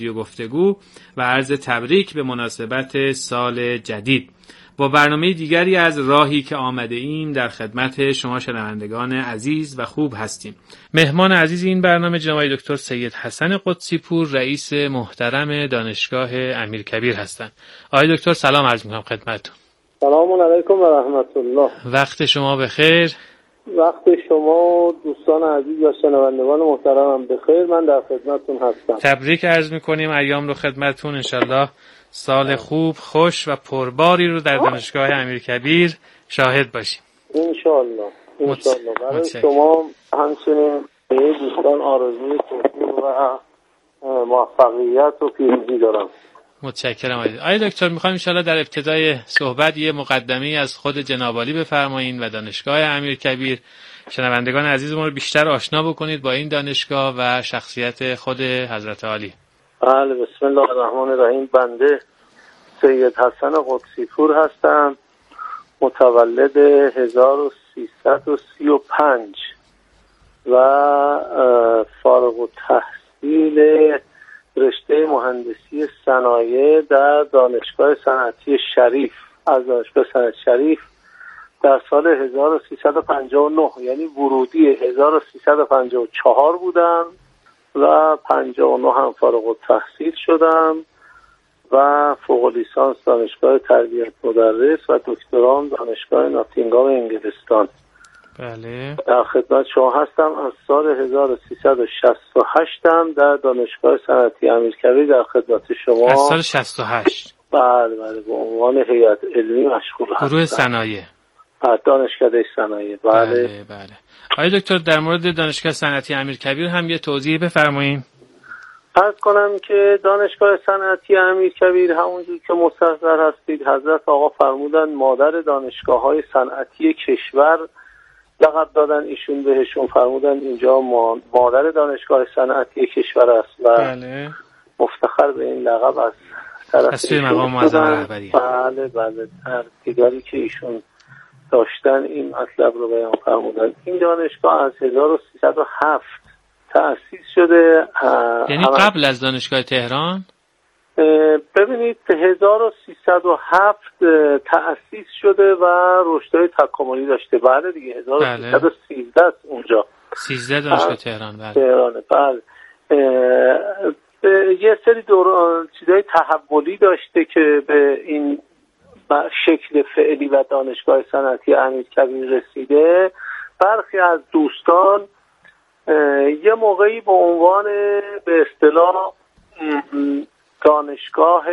گفتگو و عرض تبریک به مناسبت سال جدید. با برنامه دیگری از راهی که آمده ایم در خدمت شما شنوندگان عزیز و خوب هستیم. مهمان عزیز این برنامه جناب دکتر سید حسن قدسی پور، رئیس محترم دانشگاه امیرکبیر هستند. آقای دکتر سلام عرض می‌کنم خدمتتون. سلام علیکم و رحمت الله. وقت شما بخیر. وقت شما دوستان عزیز و شنوندگان محترمم بخیر. من در خدمتتون هستم. تبریک عرض می‌کنیم ایام رو خدمتتون. انشالله سال خوب، خوش و پرباری رو در دانشگاه امیرکبیر شاهد باشیم. انشالله. برای شما همچنین به دوستان آرزوی توفیق و موفقیت و پیروزی دارم. متشکرم آقای دکتر. می‌خوایم انشالله در ابتدای صحبت یه مقدمه‌ای از خود جناب عالی بفرمایید و دانشگاه امیرکبیر، شنوندگان عزیزمون رو بیشتر آشنا بکنید با این دانشگاه و شخصیت خود حضرت عالی. بله، بسم الله الرحمن الرحیم. بنده سید حسن قدسی پور هستم، متولد 1335 و فارغ التحصیل رشته مهندسی صنایع در دانشگاه صنعتی شریف از دانشگاه صنعتی شریف در سال 1359، یعنی ورودی 1354 بودم و 59 هم فارغ التحصیل شدم و فوق لیسانس دانشگاه تربیت مدرس و دکترام دانشگاه ناتینگهام انگلستان. بله. در خدمت شما هستم. از سال 1368 هم در دانشگاه صنعتی امیرکبیر در خدمت شما. از سال 68. بله به عنوان هیئت علمی مشغول هستم. گروه صنایع. دانشکده صنایع. بله. آقای دکتر در مورد دانشگاه صنعتی امیرکبیر هم یه توضیح بفرمایید. عرض کنم که دانشگاه صنعتی امیرکبیر همونجور که مستحضر هستید حضرت آقا فرمودن مادر دانشگاه‌های صنعتی کشور لقب دادن ایشون بهشون، فرمودن اینجا مادر دانشگاه صنعتی کشور است و بله. مفتخر به این لقب از طرف مقام معظم رهبری. بله در دیگری که ایشون داشتن این مطلب رو بیان فرمودن. این دانشگاه از 1307 تأسیس شده. یعنی قبل از دانشگاه تهران؟ ببینید 1307 تأسیس شده و رشدهای تکاملی داشته. بعد دیگه 1313 است اونجا. 13 دانشگاه تهران. بله. تهرانه. بله. یه سری چیزای تحولی داشته که به این شکل فعلی و دانشگاه صنعتی امیرکبیر رسیده. برخی از دوستان یه موقعی به عنوان به اصطلاح دانشگاه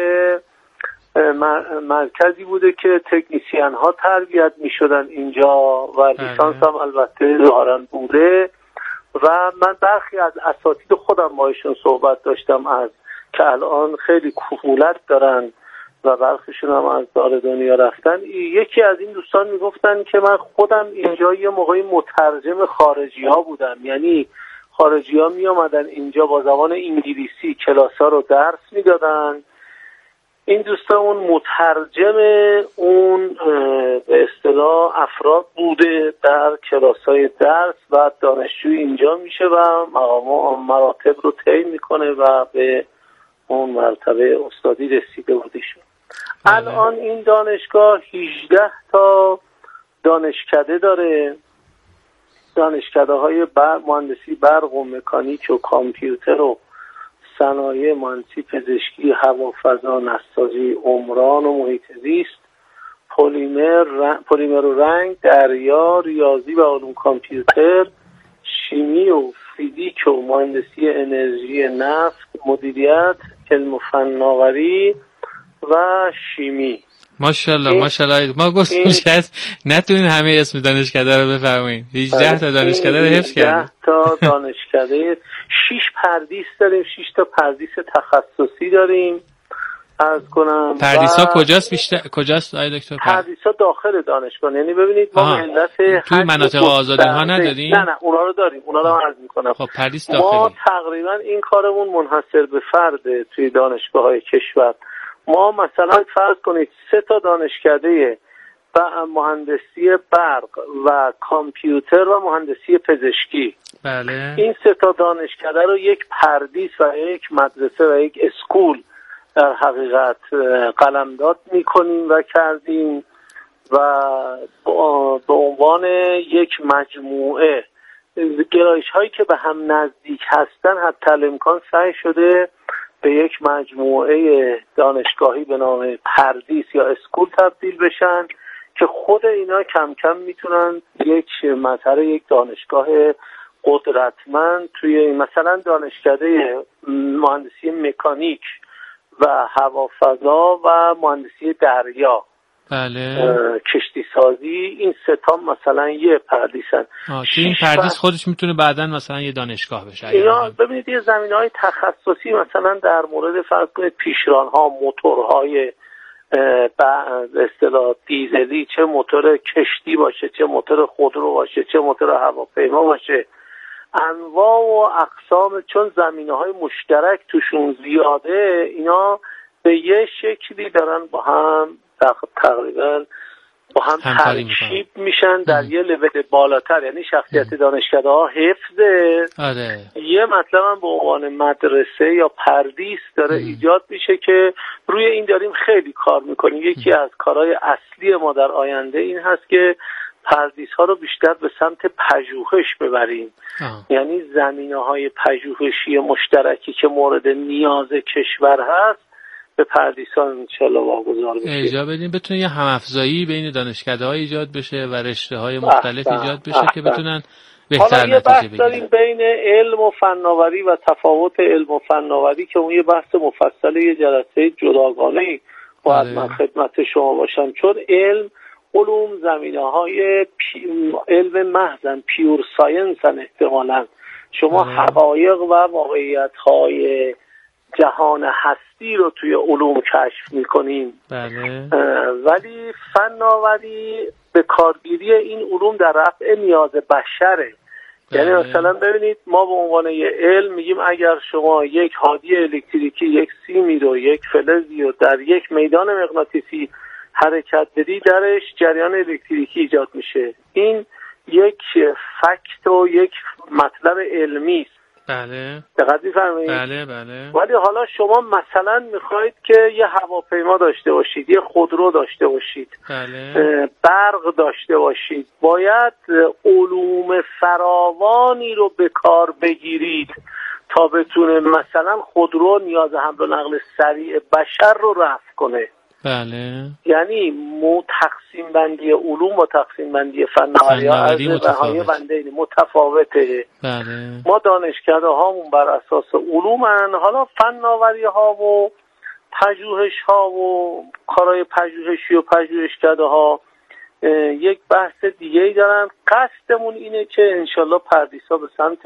مرکزی بوده که تکنیسیان ها تربیت می شدن اینجا و لیسانس هم البته ظاهرا بوده و من برخی از اساتید خودم با ایشون صحبت داشتم از که الان خیلی کفولت دارن و برخیشون هم از دار دنیا رفتن. یکی از این دوستان میگفتن که من خودم اینجا یه موقعی مترجم خارجی ها بودم، یعنی خارجی ها می آمدن اینجا با زبان انگلیسی کلاس ها رو درس می دادن. این دوستان اون مترجم اون به اصطلاح افراد بوده در کلاس های درس و دانشجوی اینجا میشه و مراتب رو طی میکنه و به اون مرتبه استادی رسیده بودیشون. الان این دانشگاه 18 تا دانشکده داره، دانشکده های مهندسی برق و مکانیک و کامپیوتر و صنایع، مهندسی پزشکی، هوا فضا، نساجی، عمران و محیط زیست، پلیمر و رنگ، دریا، ریاضی و علوم کامپیوتر، شیمی و فیزیک و مهندسی انرژی نفت، مدیریت، علم و فناوری و شیمی. ماشاءالله ما گفتیم شاید نتونین همه اسم دانشکده رو بفرمایید. 18 تا دانشکده رو حفظ کردیم. 18 تا دانشکده، 6 پردیس داریم، 6 تا پردیس تخصصی داریم. عرض کنم پردیسا کجاست آقای دکتر؟ پردیسا داخل دانشگاه، یعنی ببینید ما ملت توی مناطق آزاد ها نداریم؟ نه اونا رو داریم، اونا رو عرض میکنم. خب پردیس داخلی. ما تقریبا این کارمون منحصر به فرد توی دانشگاه‌های کشور. ما مثلا فرض کنید 3 تا دانشکده و مهندسی برق و کامپیوتر و مهندسی پزشکی. بله. این 3 دانشکده رو یک پردیس و یک مدرسه و یک اسکول در حقیقت قلمداد میکنیم و کردیم و به عنوان یک مجموعه گرایش هایی که به هم نزدیک هستن حتی الامکان سعی شده به یک مجموعه دانشگاهی به نام پردیس یا اسکول تبدیل بشن که خود اینا کم کم میتونن یک مظهر یک دانشگاه قدرتمند توی مثلا دانشکده مهندسی مکانیک و هوافضا و مهندسی دریا، بله، کشتی سازی، این 3 مثلا یه پردیسن که این پردیس خودش میتونه بعداً مثلا یه دانشگاه بشه. اینا ببینید یه زمینه‌های تخصصی مثلا در مورد فرض کنید پیشران‌ها، موتورهای به اصطلاح دیزلی، چه موتور کشتی باشه، چه موتور خودرو باشه، چه موتور هواپیما باشه، انواع و اقسام، چون زمینه‌های مشترک توشون زیاده، اینا به یه شکلی دارن با هم تقریبا با هم ترکیب میشن در یه لول بالاتر. یعنی شخصیت دانشکده ها حفظه. آره. یه مطلب هم به عنوان مدرسه یا پردیس داره ایجاد میشه که روی این داریم خیلی کار میکنیم. یکی از کارهای اصلی ما در آینده این هست که پردیس ها رو بیشتر به سمت پژوهش ببریم. یعنی زمینه‌های پژوهشی مشترکی که مورد نیاز کشور هست به پردیسان انشالله واگذار بشه، ایجاد بدیم، بتونه یه هم‌افزایی بین دانشکده‌ها ایجاد بشه و رشته‌های مختلف ایجاد بشه که بتونن بهتر نتیجه بگیرن. بین علم و فناوری و تفاوت علم و فناوری که اون یه بحث مفصل، یه جلسه جداگانه‌ای باید من خدمت شما باشم، چون علوم زمینه‌های علم محضن، پیور ساینسن. احتمالاً شما حقایق و واقعیت‌های جهان هستی رو توی علوم کشف میکنیم. بله. ولی فناوری به کارگیری این علوم در رفع نیاز بشره. یعنی مثلا ببینید ما به عنوان یه علم میگیم اگر شما یک هادی الکتریکی، یک سیمی رو، یک فلزی رو در یک میدان مغناطیسی حرکت بدی، درش جریان الکتریکی ایجاد میشه. این یک فکت و یک مطلب علمی است. بله. دقت می‌فرمایید؟ بله بله. ولی حالا شما مثلا میخواید که یه هواپیما داشته باشید، یه خودرو داشته باشید، بله، برق داشته باشید، باید علوم فراوانی رو به کار بگیرید تا بتونه مثلا خودرو نیاز حمل و نقل سریع بشر رو رفع کنه. بله. یعنی تقسیم بندی علوم و تقسیم بندی فناوری از بهای بنده متفاوته. بله. ما دانشکده هامون بر اساس علومن، حالا فناوری ها و پژوهش ها و کارهای پژوهشی و پژوهشکده ها یک بحث دیگه‌ای دارن. قصدمون اینه که انشالله پردیسا به سمت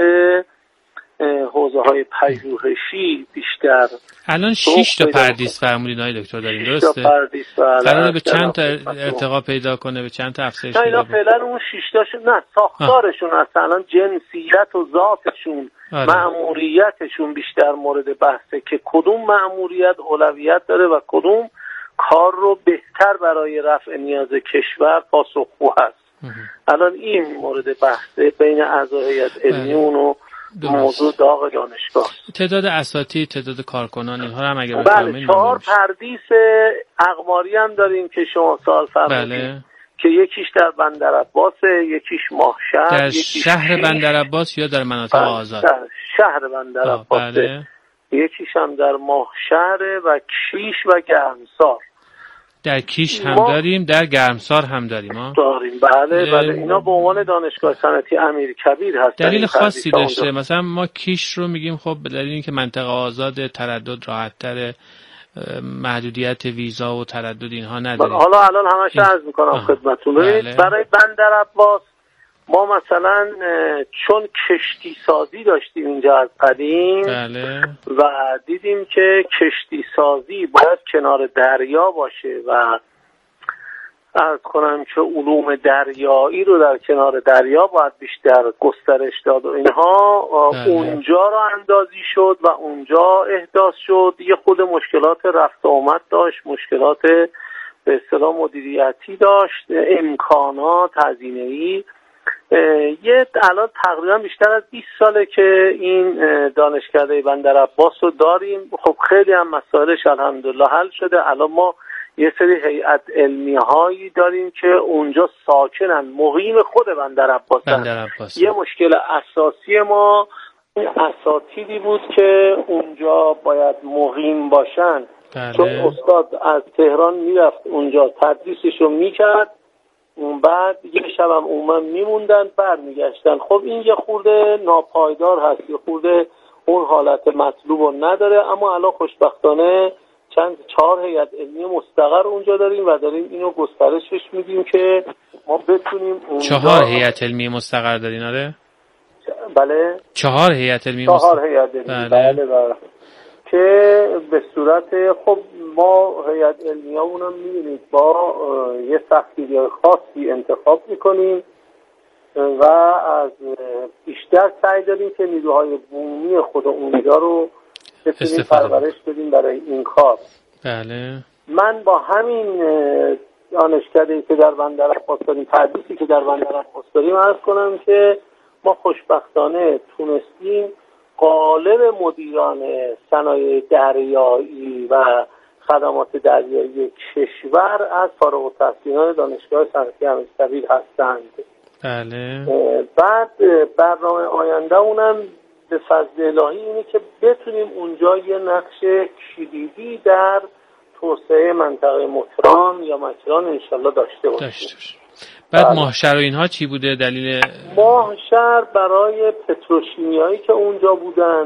حوزه های پژوهشی بیشتر. الان 6 تا پردیس فرمودین آقای دکتر داریم، درسته؟ قراره به چند تا ارتقا پیدا کنه، به چند تا افزایش پیدا کنه؟ فعلا اون 6 تاشون نه، ساختارشون اصلا جنسیت و ذاتشون، مأموریتشون بیشتر مورد بحثه که کدوم مأموریت اولویت داره و کدوم کار رو بهتر برای رفع نیاز کشور پاسخگو هست. الان این مورد بحثه بین اعضای هیئت علمیون و موضوع داغ دانشگاه. تعداد اساتید، تعداد کارکنان، اینها هم اگه بله، 4 پردیس اقماری هم داریم که شما سوال فرمودید. بله. که یکیش در بندرعباسه، یکیش ماهشهر، در شهر بندرعباس یا در مناطق آزاد؟ در شهر بندرعباسه. بله. یکیش هم در ماهشهر و کیش و گرمسار. در کیش هم داریم، در گرمسار هم داریم. داریم بله. اینا به عنوان دانشگاه صنعتی امیرکبیر هستن. دلیل خاصی داشته؟ مثلا ما کیش رو میگیم خب به دلیل اینکه منطقه آزاد، تردد راحت‌تره، محدودیت ویزا و تردد اینها نداریم. حالا الان همش عرض میکنم خدمتتون. بله. برای بندرعباس ما مثلا چون کشتی سازی داشتیم اینجا از قدیم، بله. و دیدیم که کشتی سازی باید کنار دریا باشه و عرض کنم که علوم دریایی رو در کنار دریا باید بیشتر گسترش داد و اینها. بله. اونجا رو اندازی شد و اونجا احداث شد. یه خود مشکلات رفت و آمد داشت، مشکلات به اصطلاح مدیریتی داشت، امکانات هزینه‌ای. الان تقریبا بیشتر از 20 ساله که این دانشکده بندرعباس رو داریم. خب خیلی هم مسائلش الحمدلله حل شده. الان ما یه سری هیئت علمی هایی داریم که اونجا ساکنن، مقیم خود بندرعباسن. یه مشکل اساسی ما اساتیدی بود که اونجا باید مقیم باشن. چون استاد از تهران میرفت اونجا تدریسش رو میکرد، بعد یه شب هم اومد میموندن برمیگشتن. خب این یه خورده ناپایدار هست، یه خورده اون حالت مطلوب رو نداره. اما الان خوشبختانه 4 هیئت علمی مستقر اونجا داریم و داریم اینو گسترشش میدیم که ما بتونیم اونجا. 4 هیئت علمی مستقر دارین؟ آره بله 4 هیئت علمی 4 هیئت علمی بله. که به صورت خب ما هیئت علمیامون هم می‌بینید با یه سختگیری خاصی انتخاب میکنیم و از بیشتر سعی داریم که نیروهای بومی خود اونجا رو بتونیم پرورش بدیم برای این کار. بله. من با همین دانشکده‌ای که در بندرعباس داریم، تدریسی که در بندرعباس داریم، عرض کنم که ما خوشبختانه تونستیم غالب مدیران صنایع دریایی و خدمات دریایی کشور از فارغ التحصیلان دانشگاه صنعتی امیرکبیر هستند. بله. بعد برنامه آینده اونم به فضل الهی اینه که بتونیم اونجا یه نقش کلیدی در توسعه منطقه مکران یا مکران انشالله داشته باشیم. بعد ماهشهر و اینها چی بوده دلیل؟ ماهشهر برای پتروشیمیایی که اونجا بودن،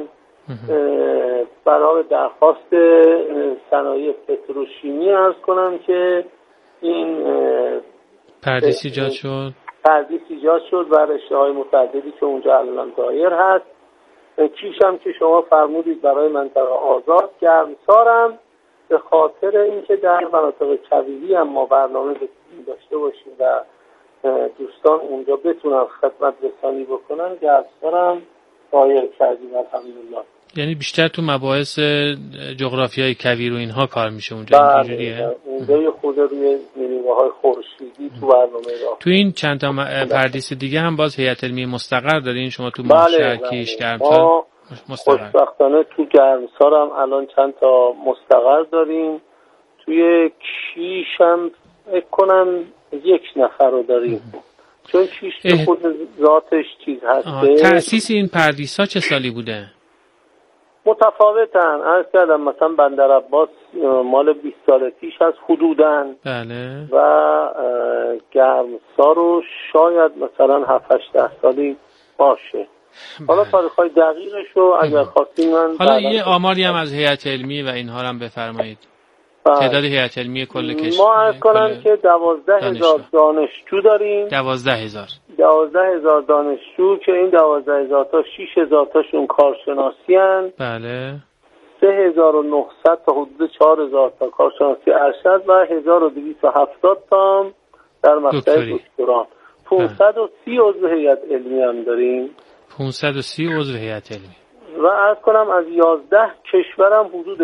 برای درخواست صنایع پتروشیمی عرض کنم که این پردیس ایجاد شد. پردیس ایجاد شد و رشته‌های متعددی که اونجا الان دایر هست. کیش هم که شما فرمودید برای منطقه آزاد، گرمسارم به خاطر اینکه در مناطق کویری هم ما برنامه داشته باشیم و دوستان اونجا بتونن خدمت رسانی بکنن، گرمسارم دایر کردیم الحمدلله. یعنی بیشتر تو مباحث جغرافیای کویر و اینها کار میشه اونجا؟ اینجوریه؟ اونجا یه خود روی نیروهای خورشیدی تو برنامه راه. تو این چند تا پردیس دیگه هم باز هیئت علمی مستقر دارین شما تو ماهشهر، کیش، گرمسار؟ خوشبختانه تو گرمسار هم الان چند تا مستقر داریم. توی کیش هم فکر کنم 1 نفر رو داریم. چون کیش که خود ذاتش چیز هسته. تأسیس این پردیس ها چه سالی بوده؟ متفاوتن. عرض کردم مثلا بندرعباس مال 20 سال پیش هست حدوداً. بله. و گرمسار رو شاید مثلا 7-8 سالی باشه. حالا تاریخ‌های دقیقش رو اگر خواستین من حالا یه آماری هم از هیئت علمی و اینها هم بفرمایید. تعداد هیئت علمی کل کشور ما عرض کنم که 12,000 دانشجو داریم. 12,000 دانشجو که این 12,000 تا 6,000 تاشون کارشناسی هستند. بله. 3,900 تا حدود 4,000 تا کارشناسی ارشد و 1,270 تا در مقطع دکتران. 530 عضو هیئت علمی هم داریم. 530 عضو هیئت علمی. و عرض کنم از 11 کشورم حدود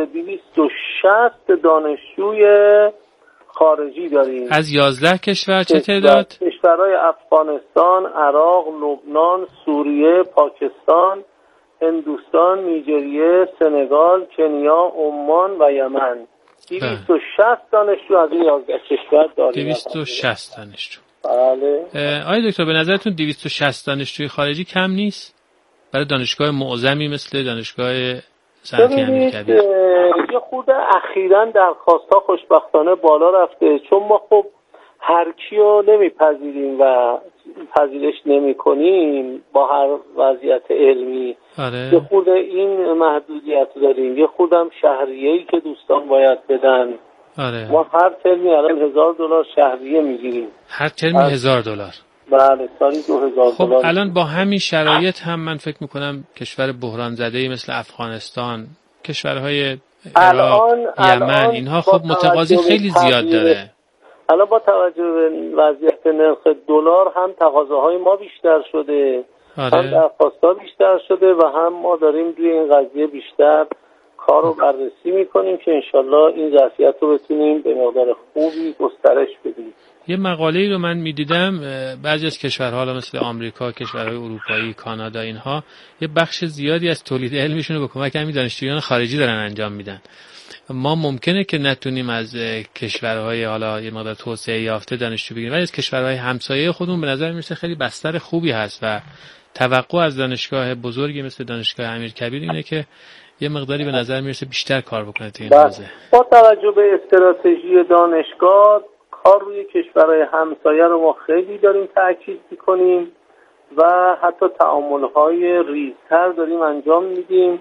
260 دانشجوی خارجی داریم. از 11 کشور چه تعداد؟ کشورهای افغانستان، عراق، لبنان، سوریه، پاکستان، هندوستان، نیجریه، سنگال، کنیا، عمان و یمن. 260 دانشجو از 11 کشور داریم. 260 دانشجو. بله. آقای دکتر به نظرتون 260 دانشجوی خارجی کم نیست؟ برای دانشگاه معظمی مثل دانشگاه صنعتی امیرکبیر. یه خورده اخیراً درخواست‌ها خوشبختانه بالا رفته، چون ما خب هر کیو نمیپذیریم و پذیرش نمی‌کنیم با هر وضعیت علمی. آره. یه خورده این محدودیت داریم. یه خورده هم شهریه‌ای که دوستان باید بدن. آره. ما هر ترمی الان $1,000 شهریه میگیریم. هر ترمی $1,000. بله، سالی $2,000. خب الان با همین شرایط هم من فکر میکنم کشور بحران زده مثل افغانستان، کشورهای عراق، یمن، اینها خب متقاضی خیلی زیاد داره. الان با توجه به وضعیت نرخ دلار هم تقاضاهای ما بیشتر شده. آره. هم درخواست‌ها بیشتر شده و هم ما داریم روی این قضیه بیشتر کار رو بررسی میکنیم که انشالله این ظرفیت رو بتونیم به مقدار خوبی گسترش بدیم. یه مقاله‌ای رو من می‌دیدم بعضی از کشورها مثل آمریکا، کشورهای اروپایی، کانادا، اینها یه بخش زیادی از تولید علمیشون رو به کمک همین دانشجویان خارجی دارن انجام میدن. ما ممکنه که نتونیم از کشورهای حالا یه مقدار توسعه یافته دانشجو بگیریم، ولی از کشورهای همسایه خودمون به نظر میرسه خیلی بستر خوبی هست و توقع از دانشگاه بزرگی مثل دانشگاه امیرکبیر اینه که یه مقداری به نظر میرسه بیشتر کار بکنه تو این حوزه. با توجه به استراتژی دانشگاه کار روی کشورهای همسایه رو ما خیلی داریم تاکید می‌کنیم و حتی تعامل‌های ریزتر داریم انجام میدیم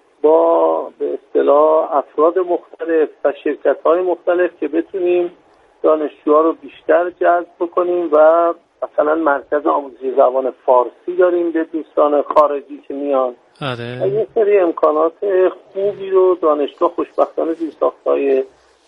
با به اصطلاح افراد مختلف و شرکت‌های مختلف که بتونیم دانشجوها رو بیشتر جذب بکنیم و مثلا مرکز آموزش زبان فارسی داریم به دوستان خارجی که میان. آره. یه سری امکانات خوبی رو دانشگاه خوشبختانه زیرساخت‌های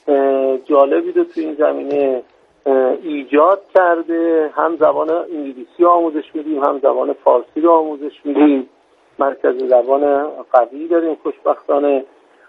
جالبی رو تو این زمینه ایجاد کرده. هم زبان انگلیسی رو آموزش میدیم، هم زبان فارسی رو آموزش میدیم. مرکز زبان قوی داریم خوشبختانه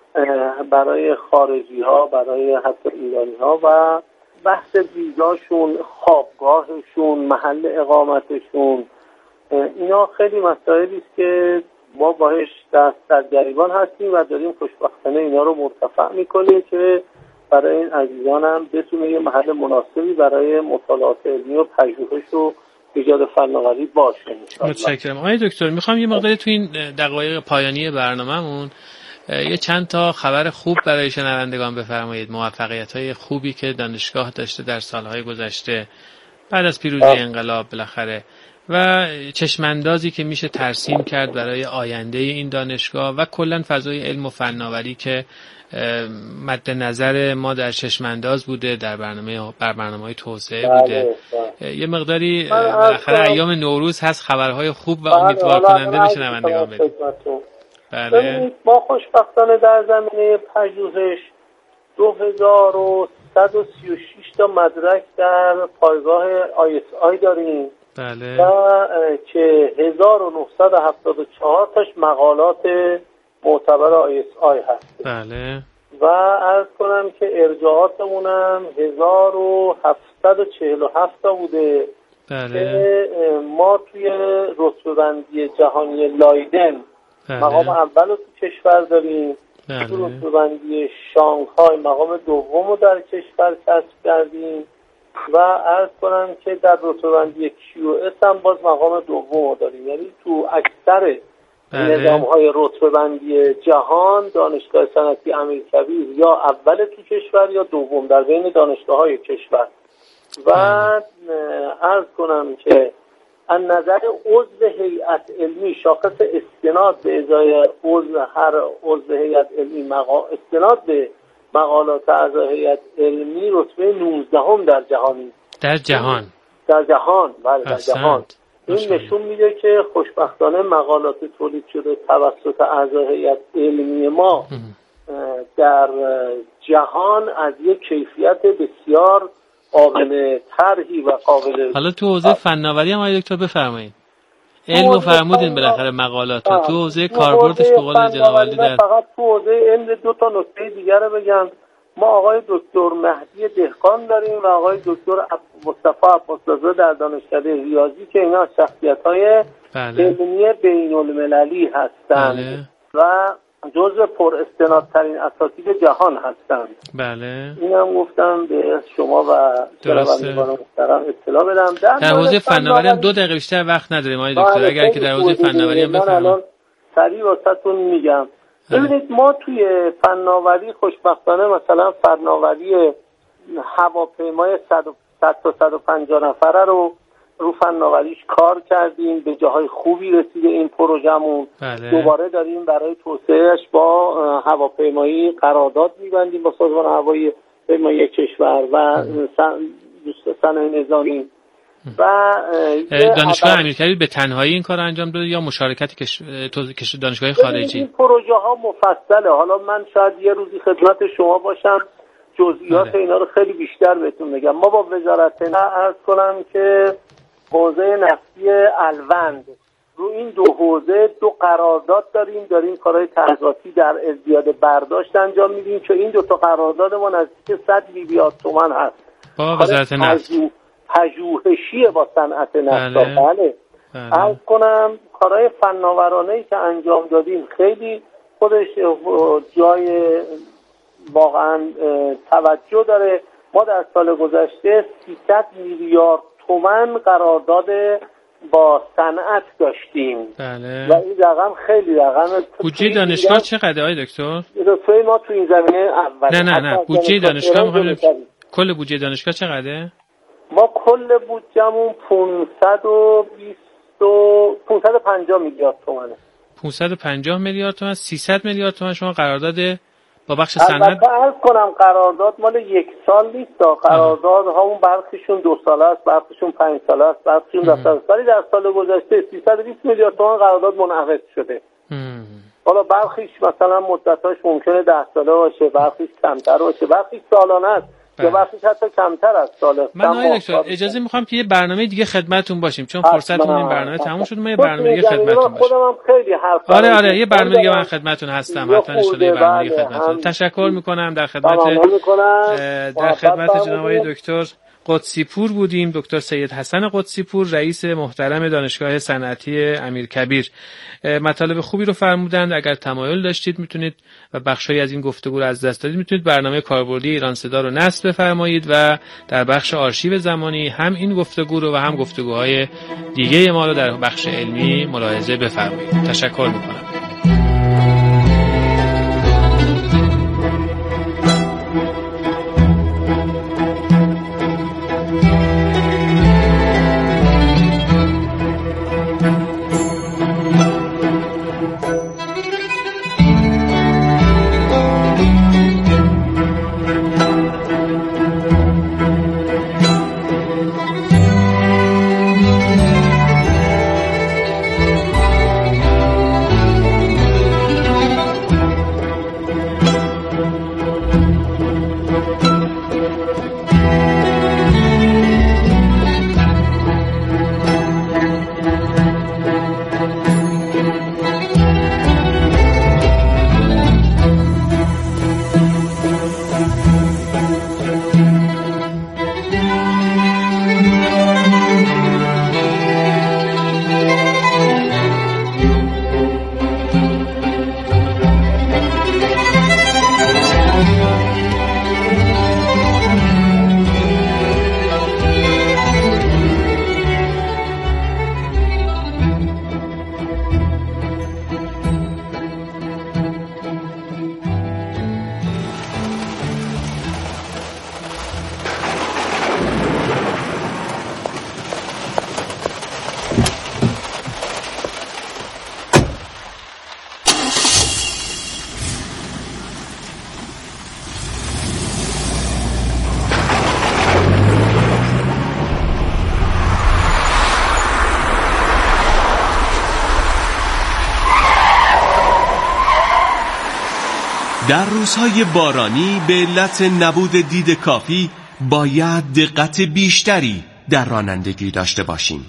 برای خارجی ها، برای حتی ایرانی ها و بحث ویزاشون، خوابگاهشون، محل اقامتشون، اینا خیلی مسائلی است که ما باهاش دست در گریبان هستیم و داریم خوشبختانه اینا رو مرتفع میکنیم که برای این عزیزان هم بتونه یه محل مناسبی برای مطالعات علمی و پژوهش و ایجاد فناوری باشه. متشکرم. آقای دکتر میخوام یه مقداری تو این دقایق پایانی برنامه‌مون یه چند تا خبر خوب برای شنوندگان بفرمایید، موفقیت‌های خوبی که دانشگاه داشته در سالهای گذشته بعد از پیروزی انقلاب بالاخره و چشماندازی که میشه ترسیم کرد برای آینده این دانشگاه و کلا فضای علم و فناوری که مد نظر ما در چشمانداز بوده، در برنامه‌های توسعه بوده. یه مقداری بالاخره ایام نوروز هست، خبرهای خوب و امیدوار کننده به شنوندگان بدید. بله. ما خوشبختانه در زمینه پژوهش 2136 تا مدرک در پایگاه ISI داریم. بله. و که 1974 تاش مقالات معتبر ISI هست. بله. و عرض کنم که ارجاعاتمون هم 1747 تا بوده. بله. که ما توی رتبه‌بندی جهانی لایدن مقام اول رو تو کشور داریم. بله. تو رتبه‌بندی شانگهای مقام دوم رو در کشور کسب کردیم و عرض کنم که در رتبه‌بندی QS هم باز مقام دوم رو داریم. یعنی تو اکثر نظام‌های رتبه‌بندی جهان دانشگاه صنعتی امیرکبیر یا اول تو کشور یا دوم در بین دانشگاه‌های کشور. و عرض کنم که از نظر عضو هیئت علمی شاخص استناد به ازای هر عضو هیئت علمی استناد به مقالات اعضای هیئت علمی رتبه 19 در جهانی. در جهان بله در جهان. این نشون میده که خوشبختانه مقالات تولید شده توسط اعضای هیئت علمی ما در جهان از یک کیفیت بسیار قابل طرحی و قابل. حالا تو حوزه فناوری هم آقای دکتر بفرمایید. علم رو فرمودین بالاخره مقالات تو حوزه کاربردش به قول جناب علی در فقط تو حوزه علم دو تا نکته دیگه رو بگم. ما آقای دکتر مهدی دهقان داریم و آقای دکتر مصطفی عباس‌رضا در دانشکده ریاضی که اینا از شخصیت‌های علمی بین‌المللی هستند و جزو پر استنادترین اساتید جهان هستند. بله. اینم گفتم به شما و شنوندگان محترم اطلاع بدم. در حوزه فناوری هم 2 دقیقه بیشتر وقت نداریم آقای دکتر، اگر که در حوزه فناوری هم بفرمایید. الان سریع واسهتون میگم. ببینید ما توی فناوری خوشبختانه مثلا فناوری هواپیمای 100 تا 150 نفره رو فناوریش کار کردیم، به جاهای خوبی رسیده این پروژمون. بله. دوباره داریم برای توسعهش با هواپیمایی قرارداد می‌بندیم با سازمان هوایی پیمایی کشور و صنایع نظامی. و دانشگاه امیرکبیر به تنهایی این کار انجام داده یا مشارکت دانشگاه خارجی؟ این پروژه ها مفصله. حالا من شاید یه روزی خدمت شما باشم جزئیات اینا رو خیلی بیشتر بهتون بگم. ما با وزارت عرض کنم که حوزه نفتی الوند رو این دو حوزه 2 قرارداد داریم کارهای تحقیقاتی در ازدیاد برداشت انجام میدیم که این 2 تا قرارداد ما نزدیک 100 میلیارد تومان هست با وزارت نفت، پژوهشی با صنعت نفت. بله. عرض کنم کارهای فناورانه‌ای که انجام دادیم خیلی خودش جای واقعا توجه داره. ما در سال گذشته 300 میلیارد تومان قرارداد با صنعت داشتیم. بله. و این رقم خیلی رقم. بودجه دانشگاه چقدره آقای دکتر؟ دکتر ما تو این زمینه اول. نه بودجه دانشگاه می‌خوام کل بودجه دانشگاه چقدره؟ ما کل بودجه‌مون 550 میلیارد تومانه. 550 میلیارد تومان. 300 میلیارد تومان شما قرارداد با بخش صنعت. البته عرض کنم قرارداد مال 1 سال نیست. قرارداد همون برخیشون 2 ساله است، برخیشون 5 ساله است، برخیشون 10 ساله است. ولی در سال گذشته 320 میلیارد تومان قرارداد منعقد شده. حالا برخیش مثلا مدتاش ممکنه 10 ساله باشه، برخیش کمتر باشه، برخیش سالانه است. یا برخیش حتی کمتر از سال. من آقای دکتر اجازه میخوام که یه برنامه دیگه خدمتتون باشیم، چون فرصتمون این برنامه تموم شد. ما یه برنامه دیگه خدمتتون باشیم. خودم خیلی حرف آره یه برنامه دیگه من خدمتتون هستم. حتما ان شاء الله برنامه دیگه خدمتتون. تشکر میکنم. در خدمت جناب آقای دکتر قدسی پور بودیم. دکتر سید حسن قدسی پور، رئیس محترم دانشگاه صنعتی امیرکبیر. مطالب خوبی رو فرمودند. اگر تمایل داشتید میتونید و بخشی از این گفتگو رو از دست دادید میتونید برنامه کاربردی ایران صدا رو نصب بفرمایید و در بخش آرشیو زمانی هم این گفتگو رو و هم گفتگوهای دیگه ما رو در بخش علمی ملاحظه بفرمایید. تشکر میکنم. در روزهای بارانی به علت نبود دید کافی باید دقت بیشتری در رانندگی داشته باشیم.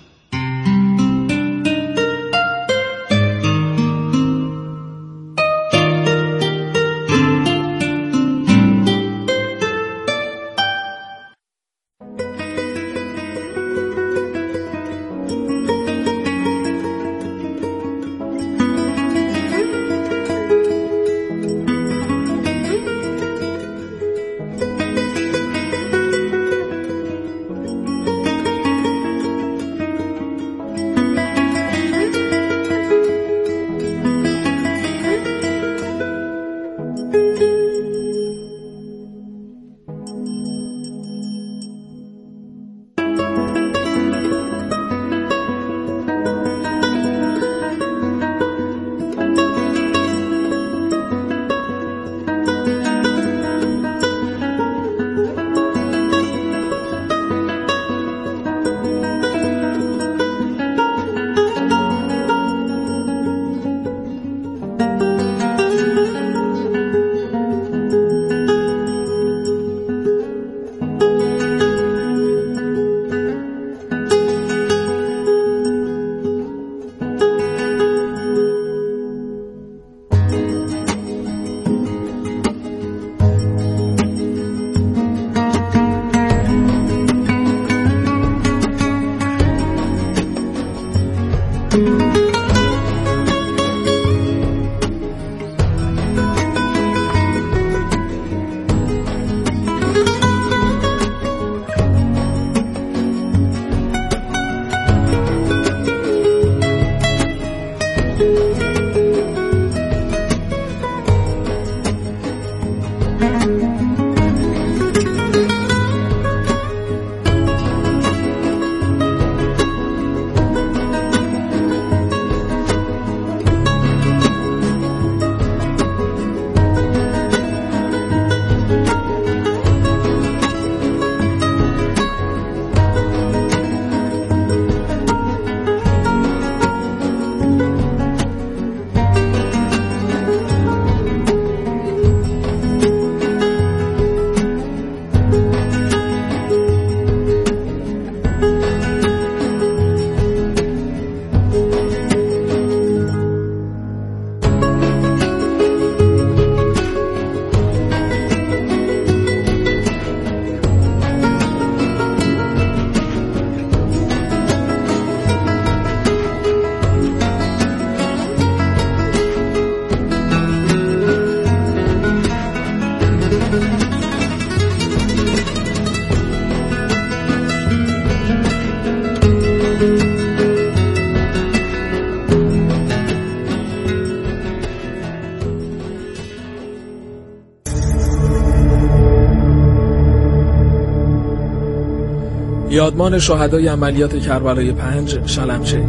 یادمان شهدای عملیات کربلای 5 شلمچه.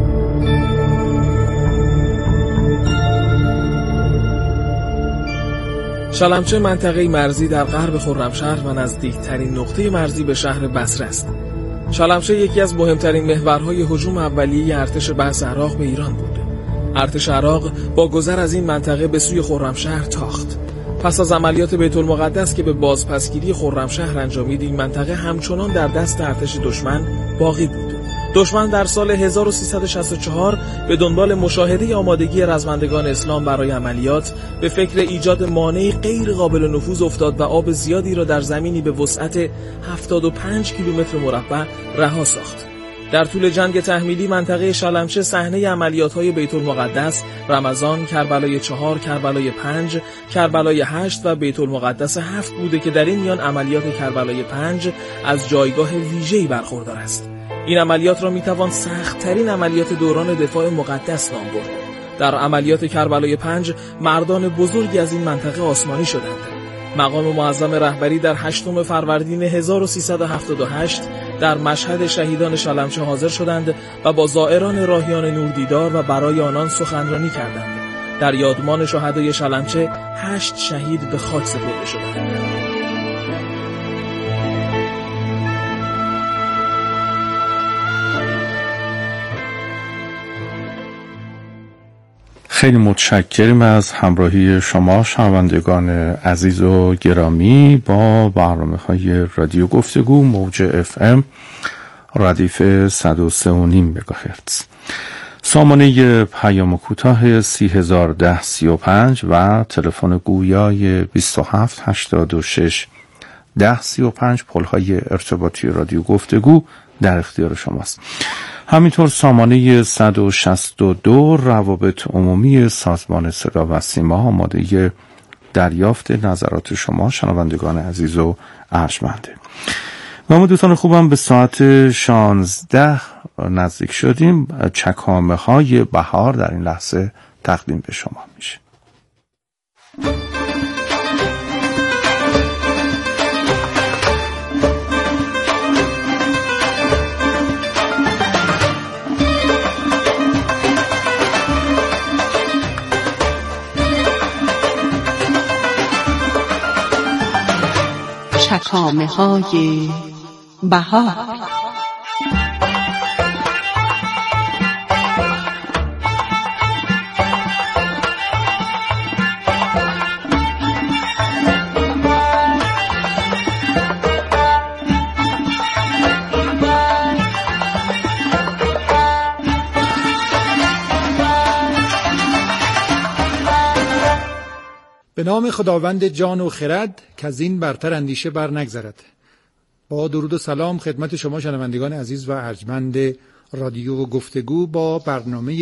شلمچه منطقه مرزی در غرب خرمشهر و نزدیکترین نقطه مرزی به شهر بصره است. شلمچه یکی از مهمترین محورهای هجوم اولیه ارتش بعث عراق به ایران بود. ارتش عراق با گذر از این منطقه به سوی خرمشهر تاخت. پس از عملیات بیت المقدس که به بازپسگیری خرمشهر انجامید، این منطقه همچنان در دست ارتش دشمن باقی بود. دشمن در سال 1364 به دنبال مشاهده آمادگی رزمندگان اسلام برای عملیات به فکر ایجاد مانعی غیر قابل نفوذ افتاد و آب زیادی را در زمینی به وسعت 75 کیلومتر مربع رها ساخت. در طول جنگ تحمیلی منطقه شلمچه صحنه عملیات‌های بیت المقدس، رمضان، کربلای 4، کربلای 5، کربلای 8 و بیت المقدس 7 بوده که در این میان عملیات کربلای 5 از جایگاه ویژه‌ای برخوردار است. این عملیات را میتوان سخت‌ترین عملیات دوران دفاع مقدس نام برد. در عملیات کربلای 5 مردان بزرگی از این منطقه آسمانی شدند. مقام معظم رهبری در 8 فروردین 1378 در مشهد شهیدان شلمچه حاضر شدند و با زائران راهیان نور دیدار و برای آنان سخنرانی کردند. در یادمان شهدای شلمچه 8 شهید به خاک سپرده شدند. خیلی متشکریم از همراهی شما شنوندگان عزیز و گرامی با برنامه‌های رادیو گفتگو موج FM ردیف 103.5 مگاهرتز. سامانه پیام کوتاه 301035 و تلفن گویای 2786 1035 پل‌های ارتباطی رادیو گفتگو در اختیار شماست. همینطور سامانه 162 روابط عمومی سازمان صدا و سیما آماده دریافت نظرات شما شنوندگان عزیز و ارجمنده. و ما دوستان خوبم به ساعت 16 نزدیک شدیم. چکامه های بهار در این لحظه تقدیم به شما میشه. چکامه های بهار. به نام خداوند جان و خرد که از این برتر اندیشه بر نگذرد. با درود و سلام خدمت شما شنوندگان عزیز و ارجمند رادیو و گفتگو با برنامه